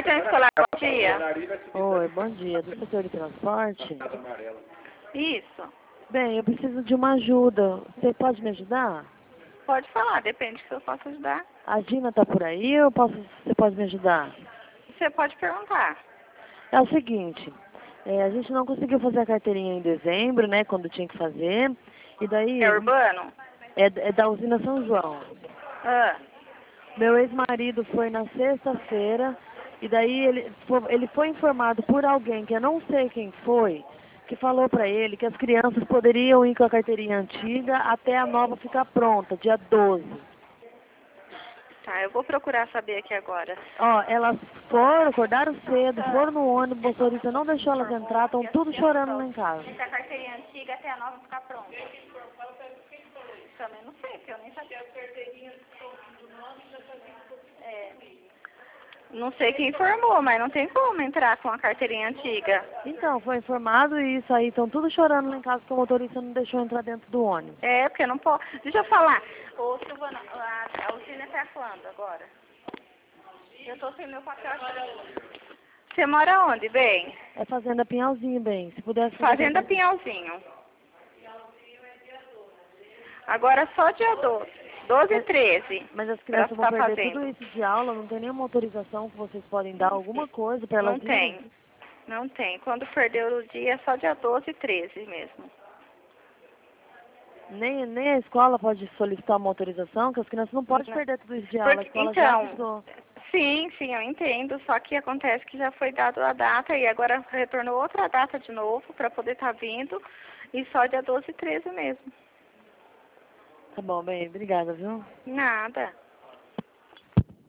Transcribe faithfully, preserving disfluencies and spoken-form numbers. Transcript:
assistente escolar, bom dia. Oi, bom dia. Do setor de transporte? Isso. Bem, eu preciso de uma ajuda. Você pode me ajudar? Pode falar, depende se eu posso ajudar. A Gina tá por aí ou posso, você pode me ajudar? Você pode perguntar. É o seguinte, é, a gente não conseguiu fazer a carteirinha em dezembro, né, quando tinha que fazer. E daí... É urbano? É, é da usina São João. Ah, Meu ex-marido foi na sexta-feira e daí ele foi, ele foi informado por alguém, que eu não sei quem foi, que falou para ele que as crianças poderiam ir com a carteirinha antiga até a nova ficar pronta, dia doze. tá, eu vou procurar saber aqui agora. Ó, elas foram, acordaram cedo, foram no ônibus, o motorista não deixou elas entrar, estão tudo chorando lá em casa. Se a carteirinha antiga até a nova ficar pronta. Também não sei, porque eu nem sabia. É. Não sei quem informou, mas não tem como entrar com a carteirinha antiga. Então, foi informado isso aí, estão tudo chorando lá em casa porque o motorista não deixou entrar dentro do ônibus. É, porque não pode. Deixa eu falar. Ô, Silvana, a, a usina tá quando agora? Eu tô sem meu papel aqui. Você mora onde, bem? É Fazenda Pinhalzinho, bem, se pudesse... fazer- Fazenda Pinhalzinho. Agora só dia doze. doze e treze. Mas as crianças vão tá perder fazendo. tudo isso de aula, não tem nenhuma autorização que vocês podem dar, alguma coisa para elas Não irem? tem. Não tem. Quando perdeu o dia é só dia doze e treze mesmo. Nem, nem a escola pode solicitar uma autorização, que as crianças não podem Não. perder tudo isso de aula, a Porque, escola já então, avisou. sim, sim, eu entendo. Só que acontece que já foi dado a data e agora retornou outra data de novo para poder estar vindo. E só dia doze e treze mesmo. Tá bom, bem, obrigada, viu? Nada.